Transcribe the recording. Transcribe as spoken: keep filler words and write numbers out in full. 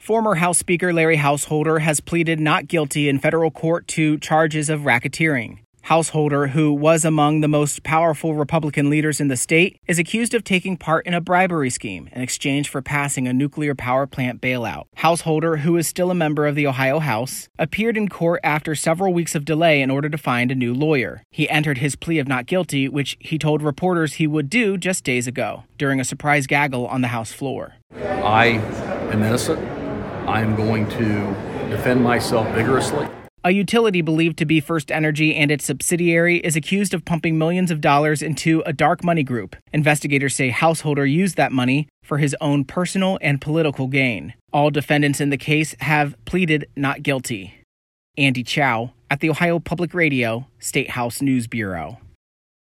Former House Speaker Larry Householder has pleaded not guilty in federal court to charges of racketeering. Householder, who was among the most powerful Republican leaders in the state, is accused of taking part in a bribery scheme in exchange for passing a nuclear power plant bailout. Householder, who is still a member of the Ohio House, appeared in court after several weeks of delay in order to find a new lawyer. He entered his plea of not guilty, which he told reporters he would do just days ago, during a surprise gaggle on the House floor. I am innocent. I am going to defend myself vigorously. A utility believed to be First Energy and its subsidiary is accused of pumping millions of dollars into a dark money group. Investigators say Householder used that money for his own personal and political gain. All defendants in the case have pleaded not guilty. Andy Chow at the Ohio Public Radio State House News Bureau.